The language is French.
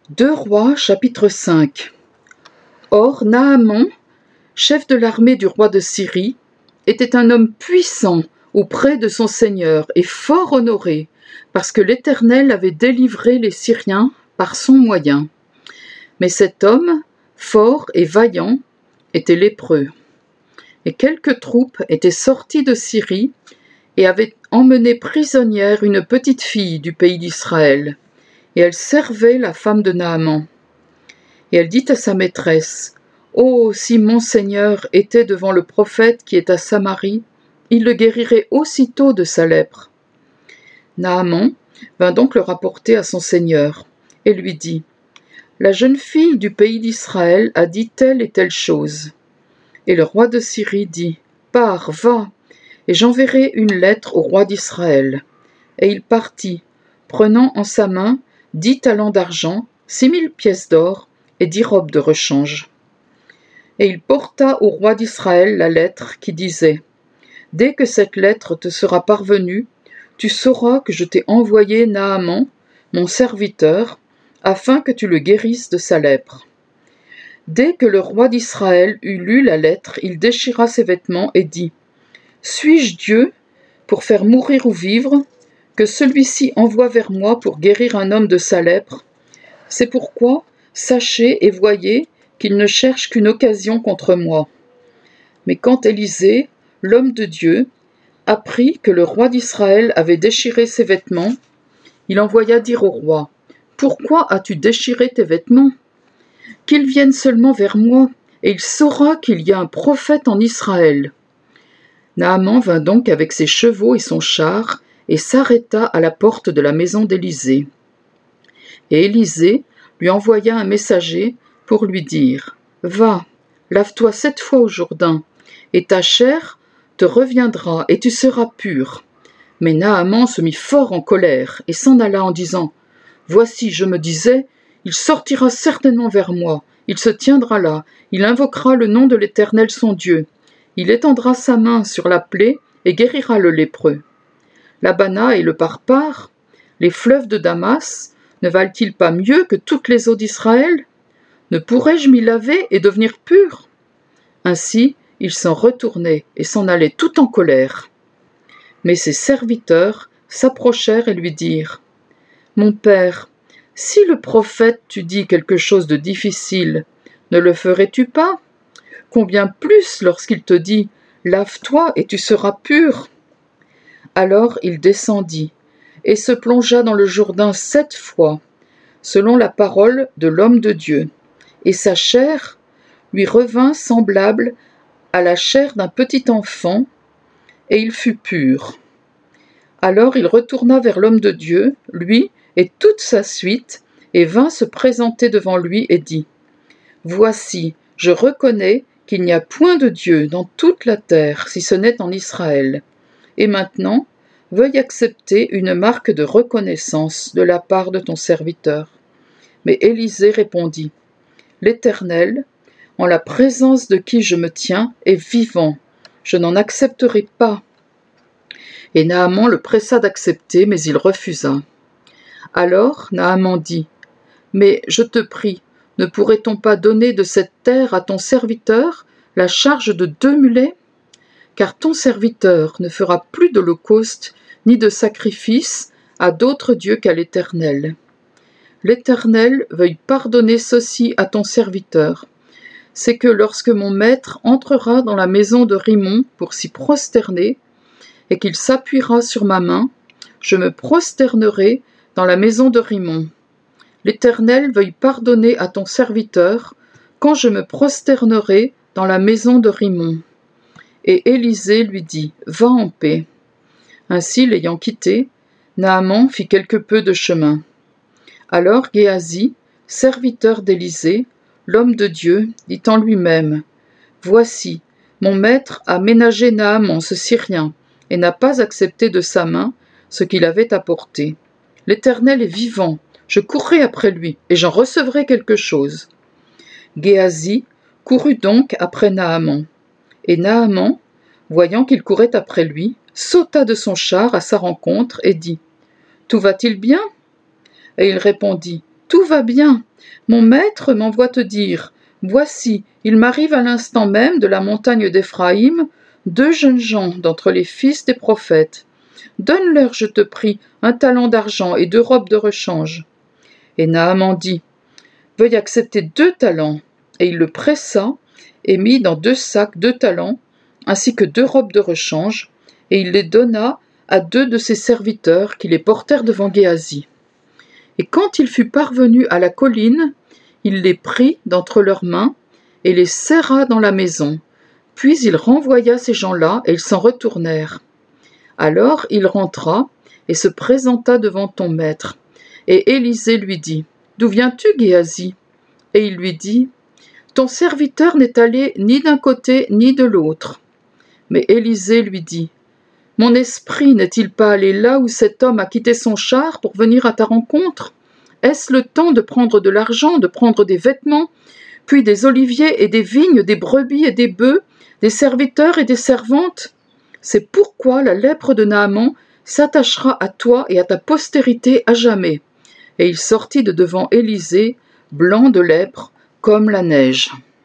Deux Rois, chapitre 5. Or, Naaman, chef de l'armée du roi de Syrie, était un homme puissant auprès de son Seigneur et fort honoré, parce que l'Éternel avait délivré les Syriens par son moyen. Mais cet homme, fort et vaillant, était lépreux. Et quelques troupes étaient sorties de Syrie et avaient emmené prisonnière une petite fille du pays d'Israël. Et elle servait la femme de Naaman. Et elle dit à sa maîtresse, « Oh, si mon Seigneur était devant le prophète qui est à Samarie, il le guérirait aussitôt de sa lèpre. » Naaman vint donc le rapporter à son Seigneur, et lui dit, « La jeune fille du pays d'Israël a dit telle et telle chose. » Et le roi de Syrie dit, « Pars, va, et j'enverrai une lettre au roi d'Israël. » Et il partit, prenant en sa main 10 talents d'argent, 6 000 pièces d'or et 10 robes de rechange. Et il porta au roi d'Israël la lettre qui disait, « Dès que cette lettre te sera parvenue, tu sauras que je t'ai envoyé Naaman, mon serviteur, afin que tu le guérisses de sa lèpre. » Dès que le roi d'Israël eut lu la lettre, il déchira ses vêtements et dit, « Suis-je Dieu pour faire mourir ou vivre, que celui-ci envoie vers moi pour guérir un homme de sa lèpre? C'est pourquoi, sachez et voyez qu'il ne cherche qu'une occasion contre moi. » Mais quand Élisée, l'homme de Dieu, apprit que le roi d'Israël avait déchiré ses vêtements, il envoya dire au roi, « Pourquoi as-tu déchiré tes vêtements? Qu'il vienne seulement vers moi, et il saura qu'il y a un prophète en Israël. » Naaman vint donc avec ses chevaux et son char, et s'arrêta à la porte de la maison d'Élisée. Et Élisée lui envoya un messager pour lui dire, « Va, lave-toi 7 fois au Jourdain, et ta chair te reviendra, et tu seras pur. » Mais Naaman se mit fort en colère, et s'en alla en disant, « Voici, je me disais, il sortira certainement vers moi, il se tiendra là, il invoquera le nom de l'Éternel son Dieu, il étendra sa main sur la plaie et guérira le lépreux. L'Abana et le Parpar, les fleuves de Damas, ne valent-ils pas mieux que toutes les eaux d'Israël? Ne pourrais-je m'y laver et devenir pur? » Ainsi, il s'en retournait et s'en allait tout en colère. Mais ses serviteurs s'approchèrent et lui dirent, « Mon père, si le prophète t'eût dit quelque chose de difficile, ne le ferais-tu pas? Combien plus lorsqu'il te dit, « Lave-toi et tu seras pur » Alors il descendit, et se plongea dans le Jourdain 7 fois, selon la parole de l'homme de Dieu, et sa chair lui revint semblable à la chair d'un petit enfant, et il fut pur. Alors il retourna vers l'homme de Dieu, lui et toute sa suite, et vint se présenter devant lui et dit, « Voici, je reconnais qu'il n'y a point de Dieu dans toute la terre, si ce n'est en Israël. Et maintenant, veuille accepter une marque de reconnaissance de la part de ton serviteur. » Mais Élisée répondit, « L'Éternel, en la présence de qui je me tiens, est vivant. Je n'en accepterai pas. » Et Naaman le pressa d'accepter, mais il refusa. Alors Naaman dit, « Mais je te prie, ne pourrait-on pas donner de cette terre à ton serviteur la charge de 2 mulets? Car ton serviteur ne fera plus d'holocauste ni de sacrifice à d'autres dieux qu'à l'Éternel. L'Éternel veuille pardonner ceci à ton serviteur. C'est que lorsque mon maître entrera dans la maison de Rimon pour s'y prosterner, et qu'il s'appuiera sur ma main, je me prosternerai dans la maison de Rimon. L'Éternel veuille pardonner à ton serviteur quand je me prosternerai dans la maison de Rimon. » Et Élisée lui dit, « Va en paix. » Ainsi, l'ayant quitté, Naaman fit quelque peu de chemin. Alors Géasi, serviteur d'Élisée, l'homme de Dieu, dit en lui-même, « Voici, mon maître a ménagé Naaman ce Syrien, et n'a pas accepté de sa main ce qu'il avait apporté. L'Éternel est vivant, je courrai après lui, et j'en recevrai quelque chose. » Géasi courut donc après Naaman. Et Naaman, voyant qu'il courait après lui, sauta de son char à sa rencontre et dit, « Tout va-t-il bien ?» Et il répondit, Tout va bien. Mon maître m'envoie te dire, voici, il m'arrive à l'instant même de la montagne d'Éphraïm 2 jeunes gens d'entre les fils des prophètes. Donne-leur, je te prie, 1 talent d'argent et 2 robes de rechange. Et Naaman dit, veuille accepter 2 talents. Et il le pressa et mit dans 2 sacs 2 talents, ainsi que 2 robes de rechange, et il les donna à 2 de ses serviteurs qui les portèrent devant Géasi. Et quand il fut parvenu à la colline, il les prit d'entre leurs mains et les serra dans la maison. Puis il renvoya ces gens-là et ils s'en retournèrent. Alors il rentra et se présenta devant ton maître. Et Élisée lui dit, d'où viens-tu, Géasi? Et il lui dit, ton serviteur n'est allé ni d'un côté ni de l'autre. Mais Élisée lui dit, mon esprit n'est-il pas allé là où cet homme a quitté son char pour venir à ta rencontre? Est-ce le temps de prendre de l'argent, de prendre des vêtements, puis des oliviers et des vignes, des brebis et des bœufs, des serviteurs et des servantes? C'est pourquoi la lèpre de Naaman s'attachera à toi et à ta postérité à jamais. Et il sortit de devant Élisée, blanc de lèpre, comme la neige.